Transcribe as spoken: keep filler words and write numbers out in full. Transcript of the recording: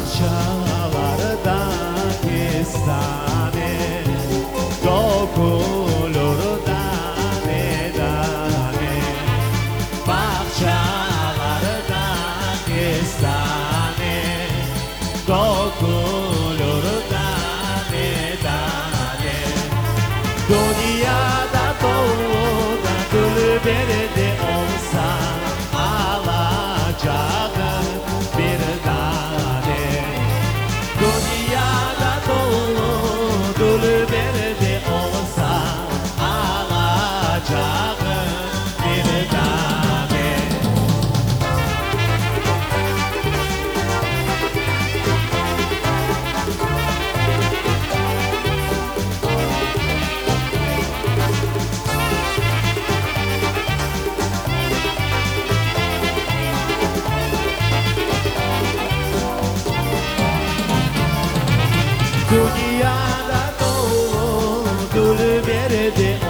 bahçelerde kestane dokulur tane tane, bahçelerde kestane dokulur tane tane. Dünyada doğuda gül verdi olsa alacağım bir tane. Dünyada doğu gül verdi olsa alacağım bir tane. Dünyada doğu gül verdi